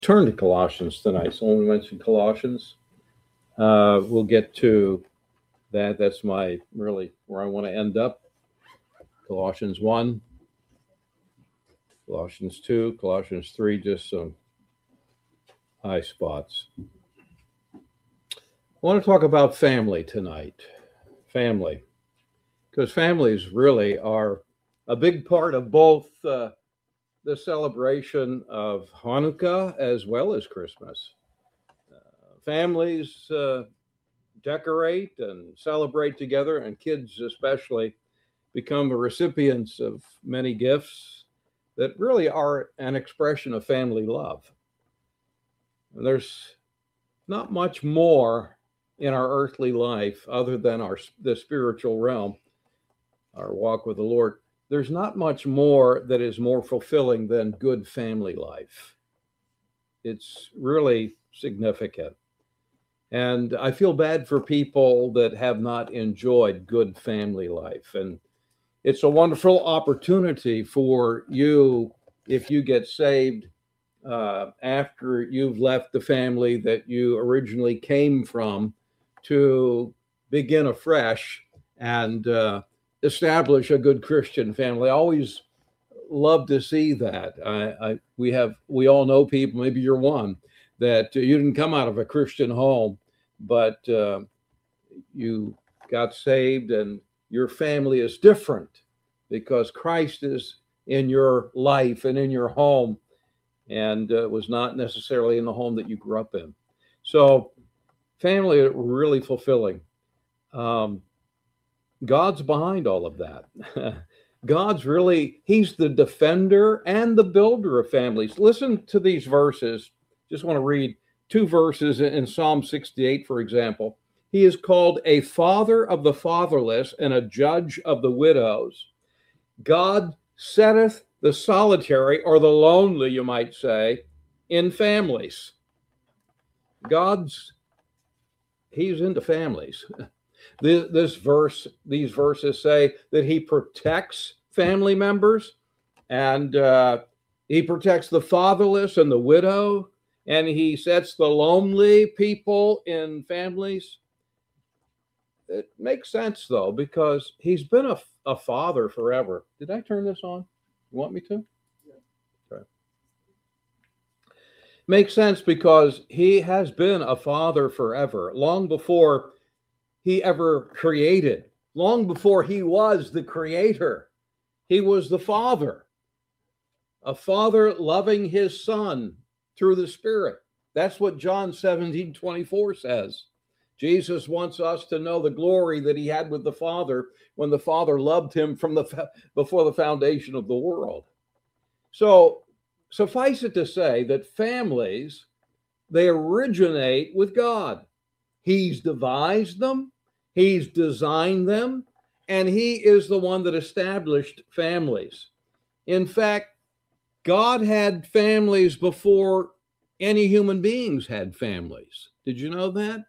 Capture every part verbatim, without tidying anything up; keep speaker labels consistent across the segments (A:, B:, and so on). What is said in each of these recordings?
A: turn to Colossians tonight. So when we mention Colossians, uh, we'll get to that. That's my really where I want to end up. Colossians one, Colossians two, Colossians three, just some high spots. I want to talk about family tonight. Family. Because families really are a big part of both uh, the celebration of Hanukkah as well as Christmas. Uh, families uh, decorate and celebrate together, and kids especially become the recipients of many gifts that really are an expression of family love. And there's not much more in our earthly life other than our the spiritual realm, our walk with the Lord. There's not much more that is more fulfilling than good family life. It's really significant. And I feel bad for people that have not enjoyed good family life. And it's a wonderful opportunity for you, if you get saved uh, after you've left the family that you originally came from, to begin afresh and uh, establish a good Christian family. I always love to see that. I, I we have we all know people. Maybe you're one that uh, you didn't come out of a Christian home, but uh, you got saved, and your family is different because Christ is in your life and in your home, and uh, was not necessarily in the home that you grew up in. So, family are really fulfilling. Um, God's behind all of that. God's really, he's the defender and the builder of families. Listen to these verses. Just want to read two verses in Psalm sixty-eight, for example. He is called a father of the fatherless and a judge of the widows. God setteth the solitary, or the lonely, you might say, in families. God's, he's into families. This, this verse, these verses say that he protects family members, and uh, he protects the fatherless and the widow, and he sets the lonely people in families. It makes sense, though, because he's been a, a father forever. Did I turn this on? You want me to? Yeah. Okay. Makes sense because he has been a father forever, long before he ever created, long before he was the creator. He was the father, a father loving his son through the Spirit. That's what John seventeen twenty-four says. Jesus wants us to know the glory that he had with the Father when the Father loved him from the before the foundation of the world. So suffice it to say that families, they originate with God. He's devised them, he's designed them, and he is the one that established families. In fact, God had families before any human beings had families. Did you know that?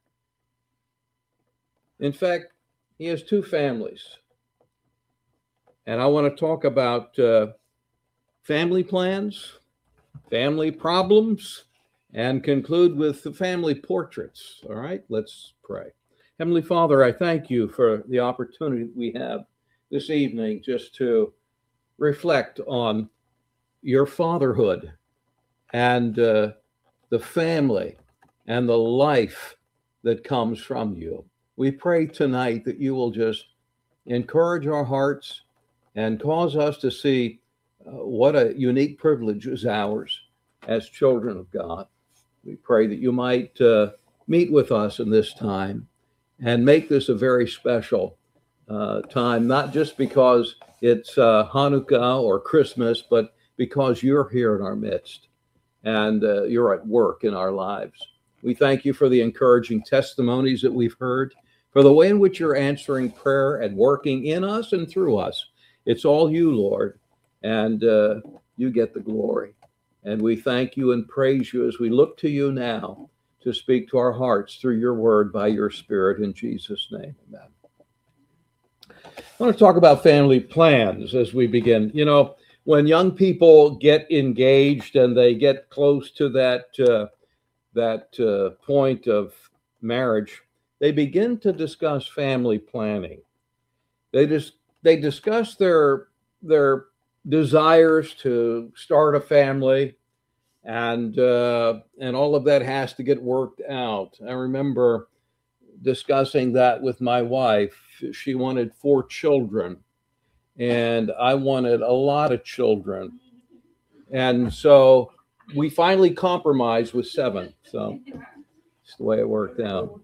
A: In fact, he has two families. And I want to talk about uh, family plans, family problems, and conclude with the family portraits. All right, let's pray. Heavenly Father, I thank you for the opportunity we have this evening just to reflect on your fatherhood and uh, the family and the life that comes from you. We pray tonight that you will just encourage our hearts and cause us to see uh, what a unique privilege is ours as children of God. We pray that you might uh, meet with us in this time and make this a very special uh, time, not just because it's uh, Hanukkah or Christmas, but because you're here in our midst and uh, you're at work in our lives. We thank you for the encouraging testimonies that we've heard, for the way in which you're answering prayer and working in us and through us. It's all you, Lord, and uh, you get the glory. And we thank you and praise you as we look to you now to speak to our hearts through your word by your Spirit, in Jesus' name. Amen. I want to talk about family plans as we begin. You know, when young people get engaged and they get close to that uh, that uh, point of marriage, they begin to discuss family planning. They just they discuss their their desires to start a family, and uh, and all of that has to get worked out. I remember discussing that with my wife. She wanted four children, and I wanted a lot of children. And so we finally compromised with seven. So it's the way it worked out.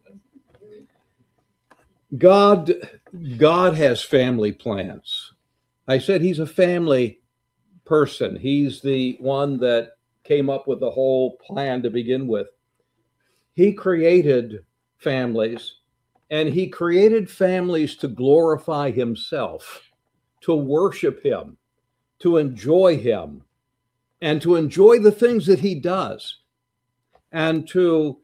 A: God, God has family plans. I said he's a family person. He's the one that came up with the whole plan to begin with. He created families, and he created families to glorify himself, to worship him, to enjoy him, and to enjoy the things that he does, and to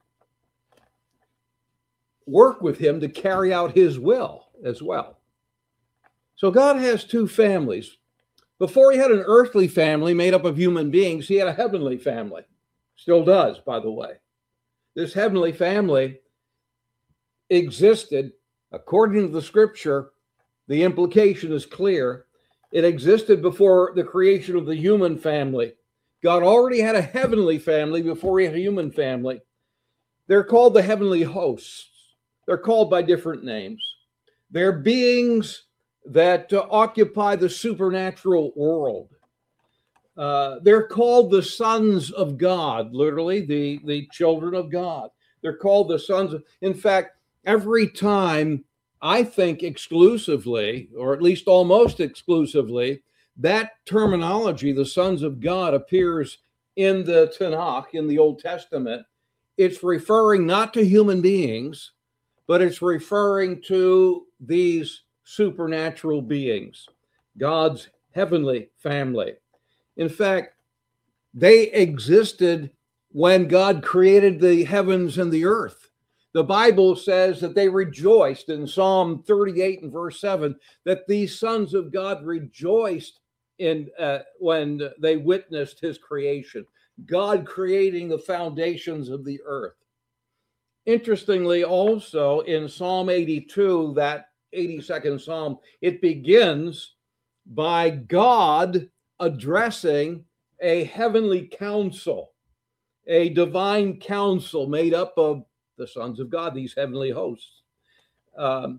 A: work with him to carry out his will as well. So God has two families. Before he had an earthly family made up of human beings, he had a heavenly family. Still does, by the way. This heavenly family existed, according to the scripture, the implication is clear. It existed before the creation of the human family. God already had a heavenly family before he had a human family. They're called the heavenly hosts. They're called by different names. They're beings that uh, occupy the supernatural world. Uh, they're called the sons of God, literally, the, the children of God. They're called the sons of, in fact, every time, I think exclusively, or at least almost exclusively, that terminology, the sons of God, appears in the Tanakh, in the Old Testament. It's referring not to human beings, but it's referring to these supernatural beings, God's heavenly family. In fact, they existed when God created the heavens and the earth. The Bible says that they rejoiced in Psalm thirty-eight and verse seven, that these sons of God rejoiced in uh, when they witnessed his creation, God creating the foundations of the earth. Interestingly, also in Psalm eighty-two, that eighty-second Psalm, it begins by God addressing a heavenly council, a divine council made up of the sons of God, these heavenly hosts. Um,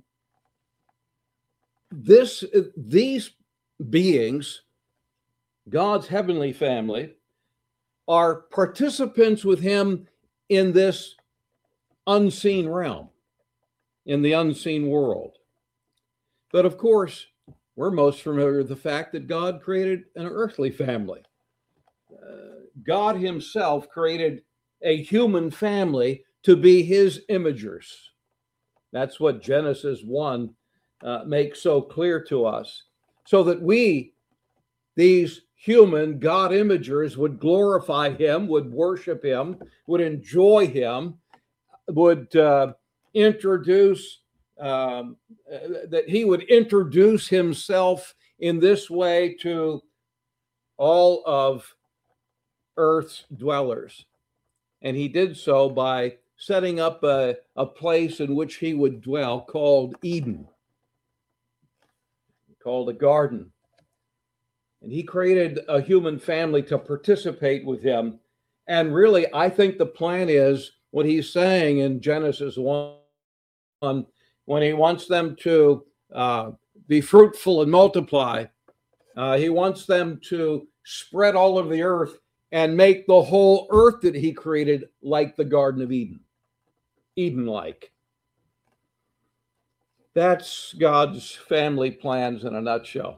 A: this, these beings, God's heavenly family, are participants with him in this unseen realm, in the unseen world. But of course, we're most familiar with the fact that God created an earthly family. Uh, God himself created a human family to be his imagers. That's what Genesis one uh, makes so clear to us. So that we, these human God imagers, would glorify him, would worship him, would enjoy him, would uh, introduce, um, uh, that he would introduce himself in this way to all of earth's dwellers. And he did so by setting up a, a place in which he would dwell called Eden, called a garden. And he created a human family to participate with him. And really, I think the plan is what he's saying in Genesis one, when he wants them to uh, be fruitful and multiply. Uh, he wants them to spread all over the earth and make the whole earth that he created like the Garden of Eden, Eden-like. That's God's family plans in a nutshell.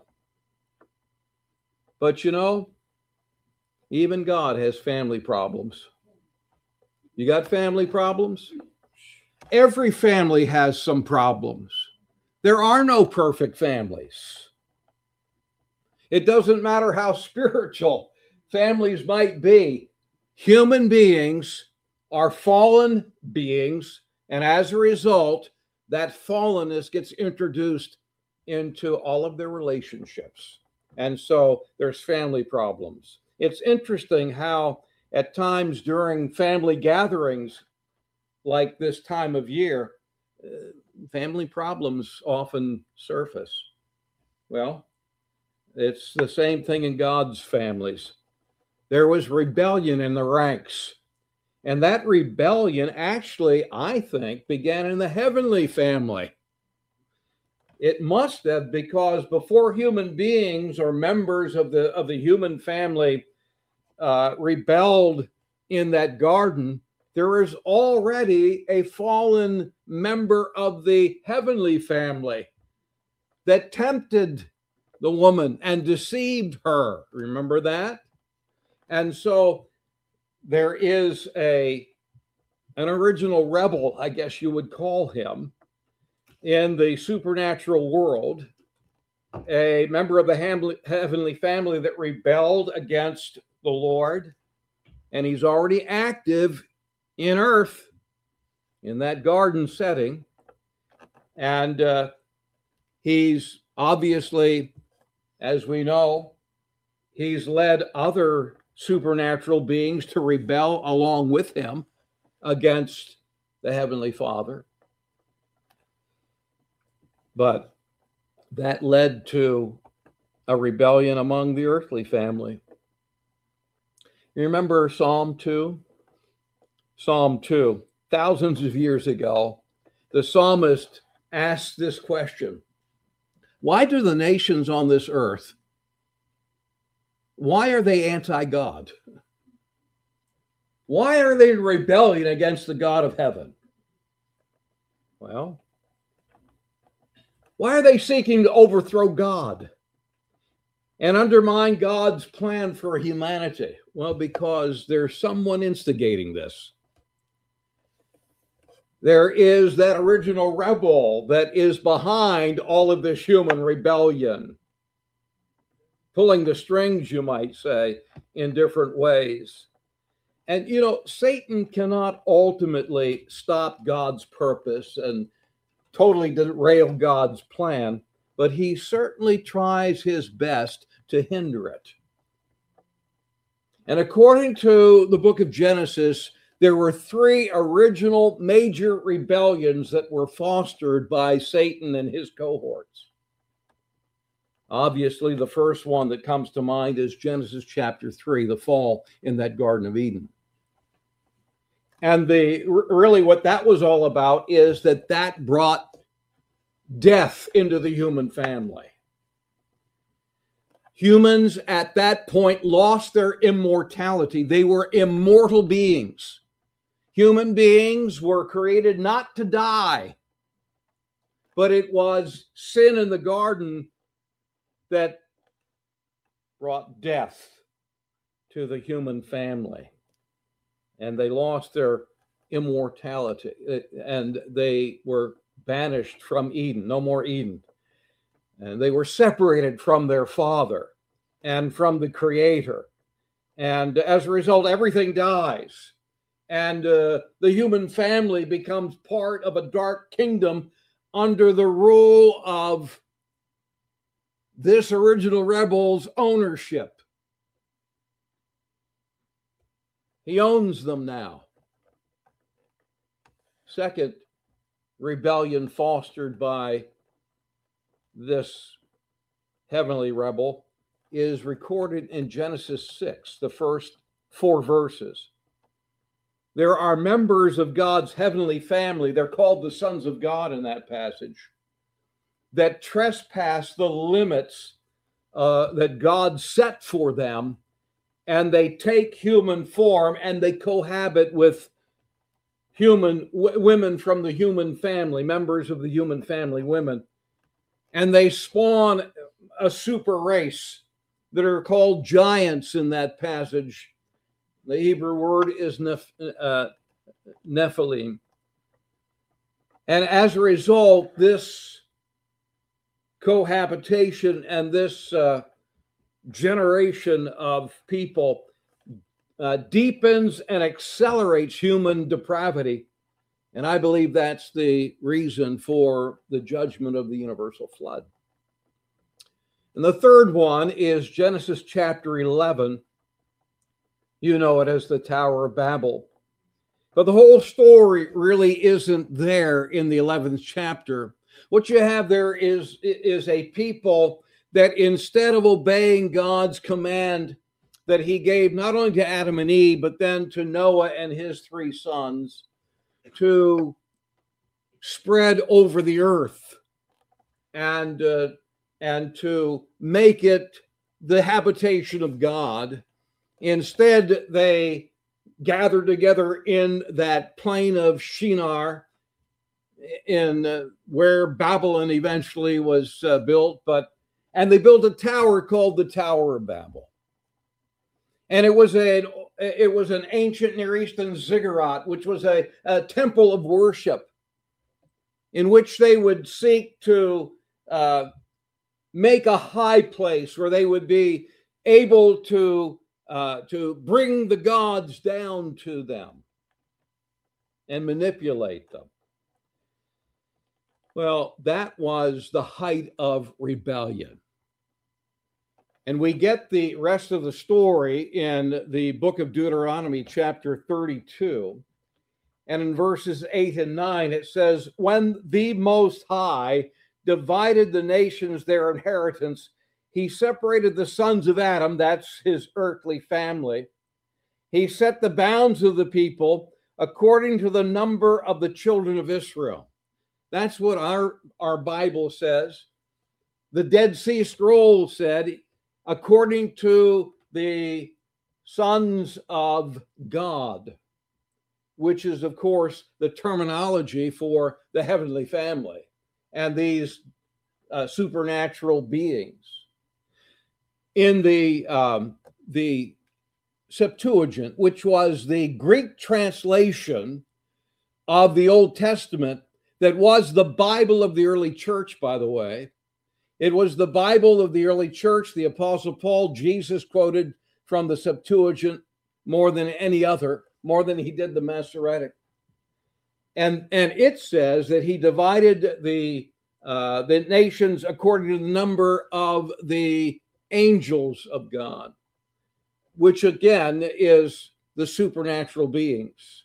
A: But you know, even God has family problems. You got family problems? Every family has some problems. There are no perfect families. It doesn't matter how spiritual families might be. Human beings are fallen beings, and as a result, that fallenness gets introduced into all of their relationships. And so there's family problems. It's interesting how at times during family gatherings like this time of year, uh, family problems often surface. Well, it's the same thing in God's families. There was rebellion in the ranks. And that rebellion actually, I think, began in the heavenly family. It must have, because before human beings or members of the of the human family uh, rebelled in that garden, there is already a fallen member of the heavenly family that tempted the woman and deceived her. Remember that? And so there is a an original rebel, I guess you would call him, in the supernatural world, a member of the heavenly family that rebelled against the Lord, and he's already active in earth in that garden setting. And uh, he's obviously, as we know, he's led other supernatural beings to rebel along with him against the Heavenly Father. But that led to a rebellion among the earthly family. You remember Psalm two? Psalm two, thousands of years ago, the psalmist asked this question: why do the nations on this earth, why are they anti-God? Why are they in rebellion against the God of heaven? Well, why are they seeking to overthrow God and undermine God's plan for humanity? Well, because there's someone instigating this. There is that original rebel that is behind all of this human rebellion, pulling the strings, you might say, in different ways. And, you know, Satan cannot ultimately stop God's purpose and totally derail God's plan, but he certainly tries his best to hinder it. And according to the book of Genesis, there were three original major rebellions that were fostered by Satan and his cohorts. Obviously, the first one that comes to mind is Genesis chapter three, the fall in that Garden of Eden. And the really what that was all about is that that brought death into the human family. Humans at that point lost their immortality. They were immortal beings. Human beings were created not to die, but it was sin in the garden that brought death to the human family. And they lost their immortality, and they were banished from Eden, no more Eden. And they were separated from their Father and from the Creator. And as a result, everything dies. And uh, the human family becomes part of a dark kingdom under the rule of this original rebel's ownership. He owns them now. Second rebellion fostered by this heavenly rebel is recorded in Genesis six, the first four verses. There are members of God's heavenly family, they're called the sons of God in that passage, that trespass the limits uh, that God set for them, and they take human form and they cohabit with human w- women from the human family, members of the human family, women, and they spawn a super race that are called giants in that passage. The Hebrew word is neph- uh, Nephilim. And as a result, this cohabitation and this uh, generation of people uh, deepens and accelerates human depravity. And I believe that's the reason for the judgment of the universal flood. And the third one is Genesis chapter eleven. You know it as the Tower of Babel. But the whole story really isn't there in the eleventh chapter. What you have there is, is a people that instead of obeying God's command that he gave not only to Adam and Eve, but then to Noah and his three sons, to spread over the earth and, uh, and to make it the habitation of God. Instead, they gathered together in that plain of Shinar, in uh, where Babylon eventually was uh, built, but and they built a tower called the Tower of Babel. And it was a it was an ancient Near Eastern ziggurat, which was a, a temple of worship, in which they would seek to uh, make a high place where they would be able to uh, to bring the gods down to them and manipulate them. Well, that was the height of rebellion. And we get the rest of the story in the book of Deuteronomy, chapter thirty-two. And in verses eight and nine, it says, when the Most High divided the nations their inheritance, he separated the sons of Adam, that's his earthly family. He set the bounds of the people according to the number of the children of Israel. That's what our, our Bible says. The Dead Sea Scrolls said, according to the sons of God, which is, of course, the terminology for the heavenly family and these uh, supernatural beings. In the, um, the Septuagint, which was the Greek translation of the Old Testament, that was the Bible of the early church, by the way. It was the Bible of the early church. The Apostle Paul, Jesus quoted from the Septuagint more than any other, more than he did the Masoretic. And, and it says that he divided the, uh, the nations according to the number of the angels of God, which again is the supernatural beings.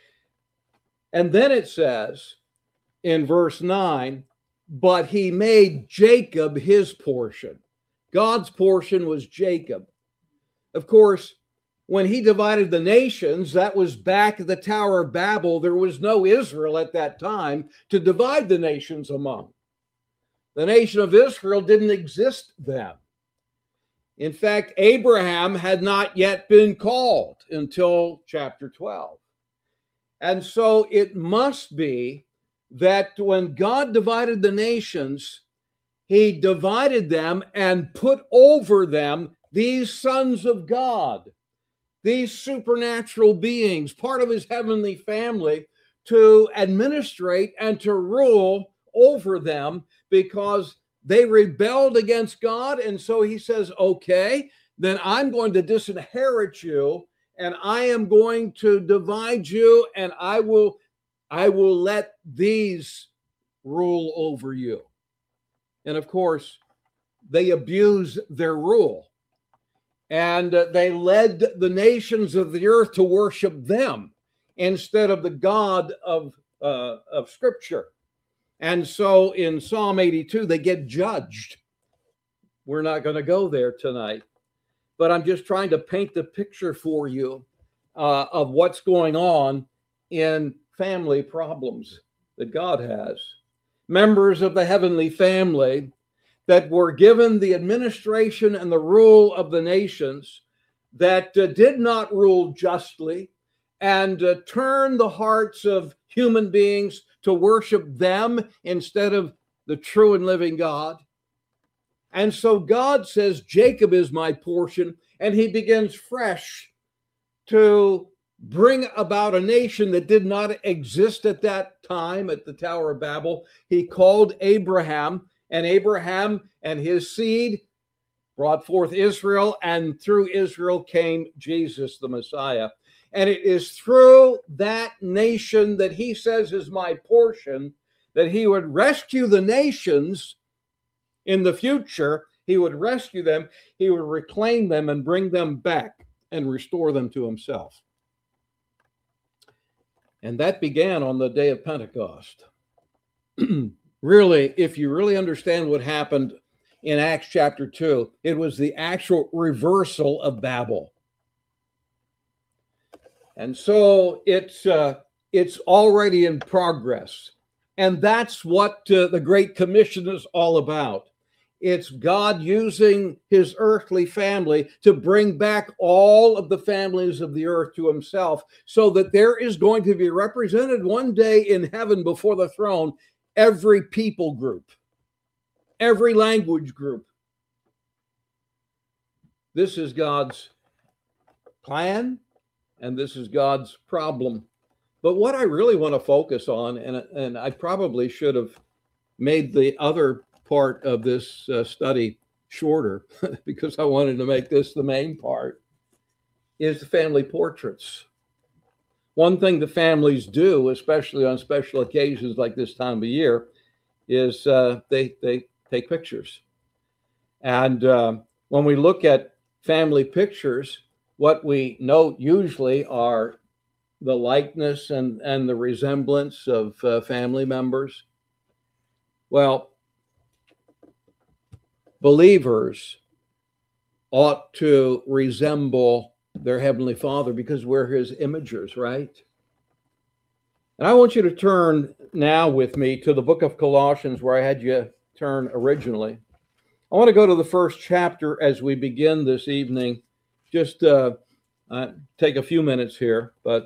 A: And then it says in verse nine, but he made Jacob his portion. God's portion was Jacob. Of course, when he divided the nations, that was back at the Tower of Babel. There was no Israel at that time to divide the nations among. The nation of Israel didn't exist then. In fact, Abraham had not yet been called until chapter twelve. And so it must be that when God divided the nations, he divided them and put over them these sons of God, these supernatural beings, part of his heavenly family, to administrate and to rule over them, because they rebelled against God. And so he says, okay, then I'm going to disinherit you, and I am going to divide you, and I will, I will let these rule over you. And of course, they abused their rule. And uh, they led the nations of the earth to worship them instead of the God of, uh, of Scripture. And so in Psalm eighty-two, they get judged. We're not going to go there tonight, but I'm just trying to paint the picture for you uh, of what's going on in family problems that God has. Members of the heavenly family that were given the administration and the rule of the nations, that uh, did not rule justly and uh, turned the hearts of human beings to worship them instead of the true and living God. And so God says, Jacob is my portion, and he begins fresh to bring about a nation that did not exist at that time at the Tower of Babel. He called Abraham, and Abraham and his seed brought forth Israel, and through Israel came Jesus, the Messiah. And it is through that nation that he says is my portion, that he would rescue the nations in the future He would rescue them. He would reclaim them and bring them back and restore them to himself. And that began on the day of Pentecost. Really, if you really understand what happened in Acts chapter two, it was the actual reversal of Babel. And so it's uh, it's already in progress. And that's what uh, the Great Commission is all about. It's God using his earthly family to bring back all of the families of the earth to himself, so that there is going to be represented one day in heaven before the throne every people group, every language group. This is God's plan, and this is God's problem. But what I really want to focus on, and, and I probably should have made the other part of this uh, study shorter because I wanted to make this the main part, is the family portraits. One thing the families do, especially on special occasions like this time of year, is uh, they, they take pictures. And uh, when we look at family pictures, what we note usually are the likeness and, and the resemblance of uh, family members. Well, believers ought to resemble their Heavenly Father because we're his imagers, right? And I want you to turn now with me to the book of Colossians, where I had you turn originally. I want to go to the first chapter as we begin this evening. Just uh, uh, take a few minutes here, but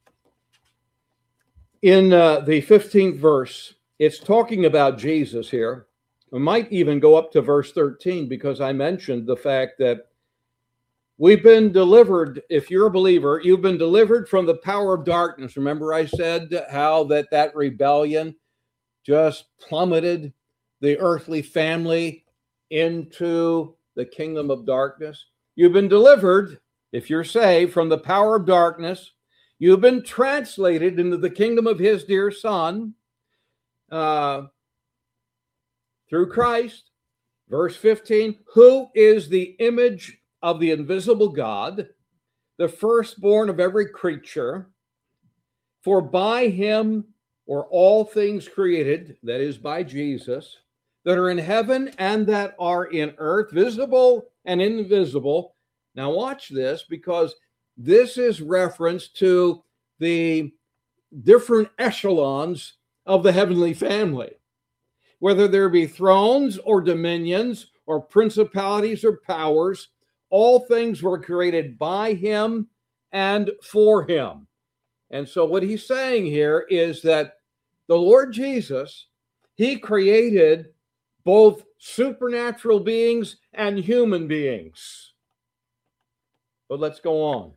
A: in uh, the fifteenth verse, it's talking about Jesus here. I might even go up to verse thirteen, because I mentioned the fact that we've been delivered. If you're a believer, you've been delivered from the power of darkness. Remember I said how that that rebellion just plummeted the earthly family into the kingdom of darkness. You've been delivered, if you're saved, from the power of darkness. You've been translated into the kingdom of his dear Son uh, through Christ. Verse fifteen, who is the image of the invisible God, the firstborn of every creature. For by him were all things created, that is by Jesus, that are in heaven and that are in earth, visible and invisible. Now watch this, because this is reference to the different echelons of the heavenly family. Whether there be thrones or dominions or principalities or powers, all things were created by him and for him. And so what he's saying here is that the Lord Jesus, he created both supernatural beings and human beings. But let's go on.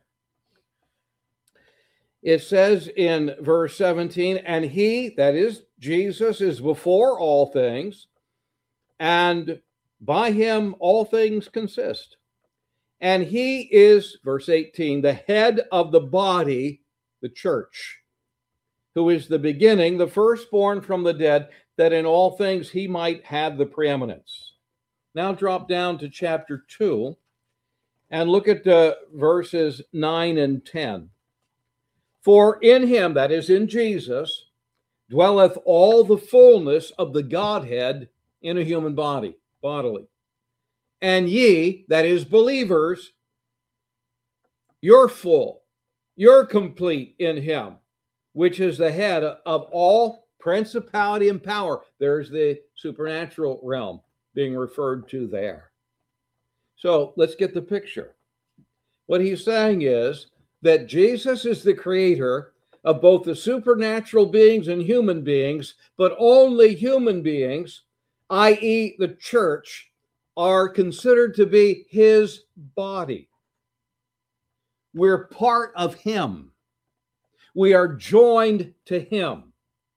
A: It says in verse seventeen, and he, that is Jesus, is before all things, and by him all things consist. And he is, verse eighteen, the head of the body, the church, who is the beginning, the firstborn from the dead, that in all things he might have the preeminence. Now drop down to chapter two and look at uh, verses nine and ten. For in him, that is in Jesus, dwelleth all the fullness of the Godhead in a human body, bodily. And ye, that is believers, you're full, you're complete in him, which is the head of all principality and power. There's the supernatural realm being referred to there. So let's get the picture. What he's saying is that Jesus is the creator of both the supernatural beings and human beings, but only human beings, that is the church, are considered to be his body. We're part of him. We are joined to him.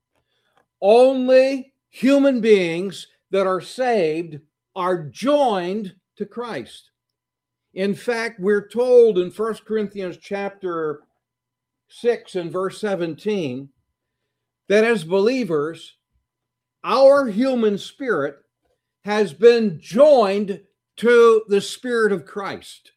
A: Only human beings that are saved are joined to Christ. In fact, we're told in First Corinthians chapter six and verse seventeen that as believers, our human spirit has been joined to the Spirit of Christ.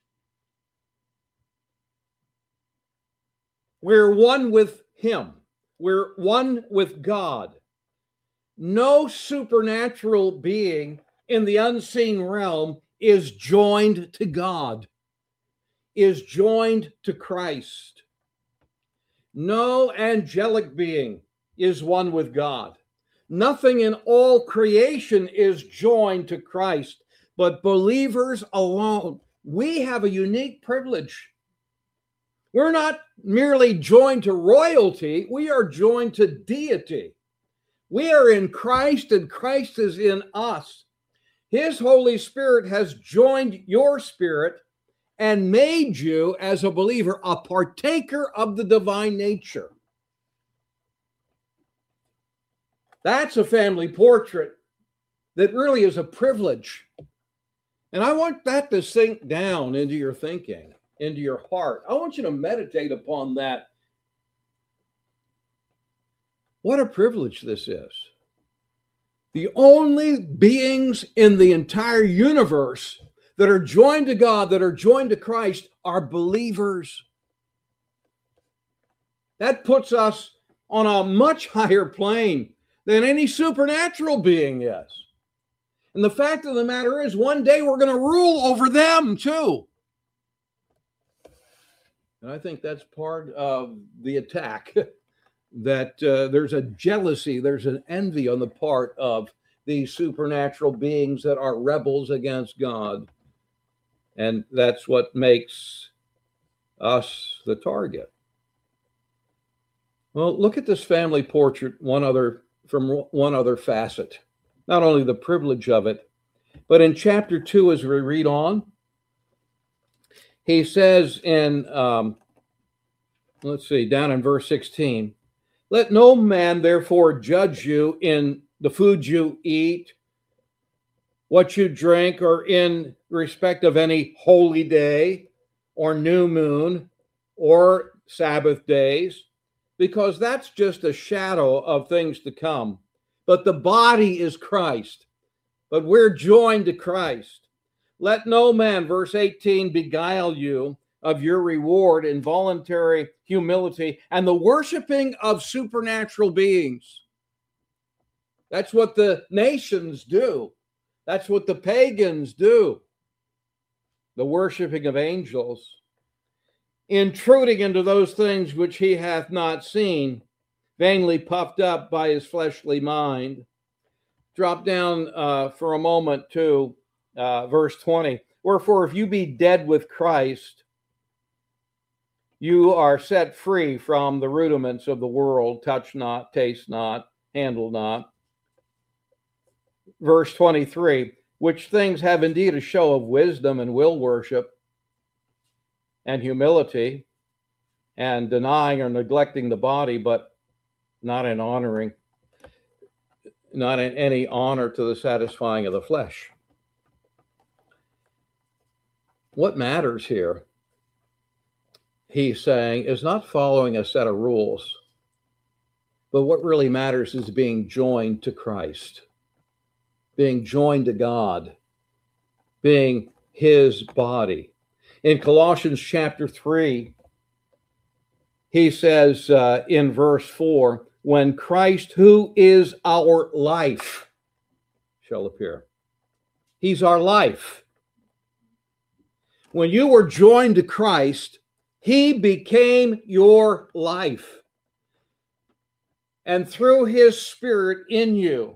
A: We're one with him. We're one with God. No supernatural being in the unseen realm is joined to God, is joined to Christ. No angelic being is one with God. Nothing in all creation is joined to Christ, but believers alone. We have a unique privilege. We're not merely joined to royalty, we are joined to deity. We are in Christ and Christ is in us. His Holy Spirit has joined your spirit and made you, as a believer, a partaker of the divine nature. That's a family portrait that really is a privilege. And I want that to sink down into your thinking, into your heart. I want you to meditate upon that. What a privilege this is. The only beings in the entire universe that are joined to God, that are joined to Christ, are believers. That puts us on a much higher plane than any supernatural being is. And the fact of the matter is, one day we're going to rule over them too. And I think that's part of the attack, that uh, there's a jealousy, there's an envy on the part of these supernatural beings that are rebels against God. And that's what makes us the target. Well, look at this family portrait one other from one other facet. Not only the privilege of it, but in chapter two, as we read on, he says in, um, let's see, down in verse sixteen, let no man therefore judge you in the food you eat, what you drink, or in respect of any holy day or new moon or Sabbath days, because that's just a shadow of things to come. But the body is Christ, but we're joined to Christ. Let no man, verse eighteen, beguile you of your reward in voluntary humility and the worshiping of supernatural beings. That's what the nations do. That's what the pagans do. The worshiping of angels, intruding into those things which he hath not seen, vainly puffed up by his fleshly mind. Drop down uh, for a moment to uh, verse twenty. Wherefore, if you be dead with Christ, you are set free from the rudiments of the world. Touch not, taste not, handle not. Verse twenty-three, which things have indeed a show of wisdom and will worship and humility and denying or neglecting the body, but not in honoring, not in any honor to the satisfying of the flesh. What matters here, he's saying, is not following a set of rules, but what really matters is being joined to Christ, being joined to God, being his body. In Colossians chapter three, he says uh, in verse four, when Christ, who is our life, shall appear. He's our life. When you were joined to Christ, he became your life. And through his Spirit in you,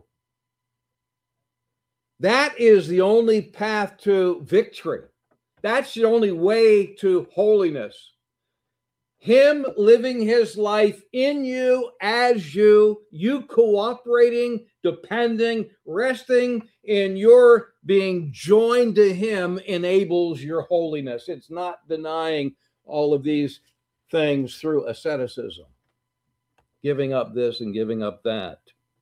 A: that is the only path to victory. That's the only way to holiness. Him living his life in you, as you, you cooperating, depending, resting in your being joined to him enables your holiness. It's not denying all of these things through asceticism, giving up this and giving up that.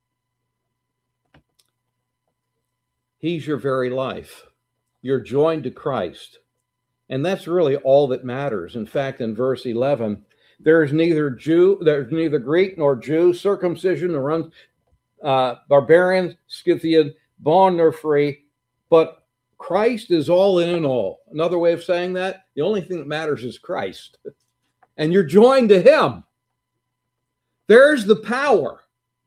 A: He's your very life. You're joined to Christ. And that's really all that matters. In fact, in verse eleven, there is neither Jew, there's neither Greek nor Jew, circumcision nor un, uh, barbarian, Scythian, bond nor free, but Christ is all in and all. Another way of saying that, the only thing that matters is Christ. And you're joined to him. There's the power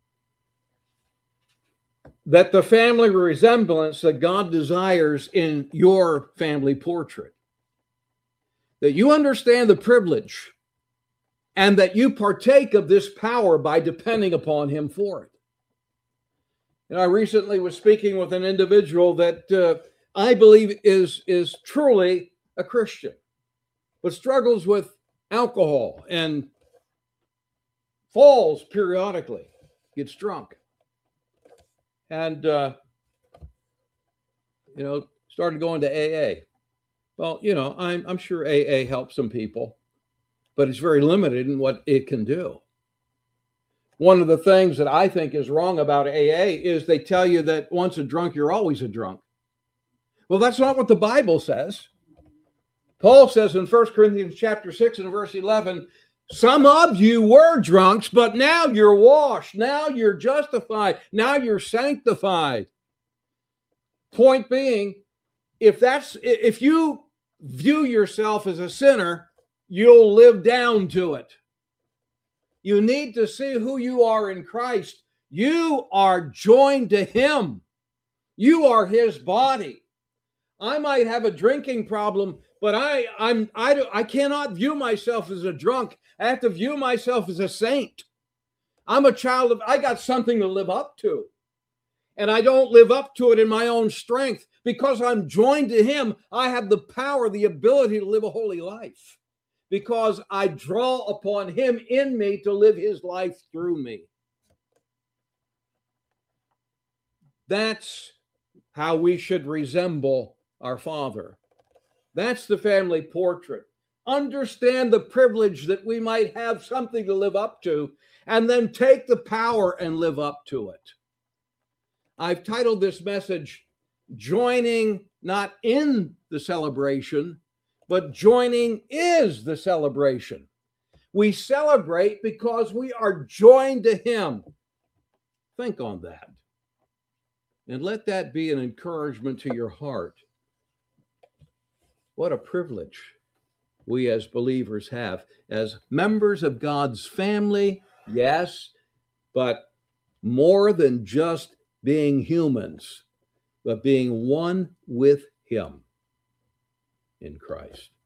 A: that the family resemblance that God desires in your family portrait. That you understand the privilege and that you partake of this power by depending upon him for it. And I recently was speaking with an individual that uh, I believe is, is truly a Christian, but struggles with alcohol and falls periodically, gets drunk. And, uh, you know, started going to A A. Well, you know, I'm, I'm sure A A helps some people, but it's very limited in what it can do. One of the things that I think is wrong about A A is they tell you that once a drunk, you're always a drunk. Well, that's not what the Bible says. Paul says in First Corinthians chapter six and verse eleven, some of you were drunks, but now you're washed. Now you're justified. Now you're sanctified. Point being, if that's if you view yourself as a sinner, you'll live down to it. You need to see who you are in Christ. You are joined to him. You are his body. I might have a drinking problem, but I I'm I do, I cannot view myself as a drunk. I have to view myself as a saint. I'm a child of, I got something to live up to. And I don't live up to it in my own strength. Because I'm joined to him, I have the power, the ability to live a holy life. Because I draw upon him in me to live his life through me. That's how we should resemble our Father. That's the family portrait. Understand the privilege that we might have something to live up to, and then take the power and live up to it. I've titled this message, Joining Not in the Celebration, but Joining is the Celebration. We celebrate because we are joined to him. Think on that. And let that be an encouragement to your heart. What a privilege we as believers have, as members of God's family, yes, but more than just being humans, but being one with him in Christ.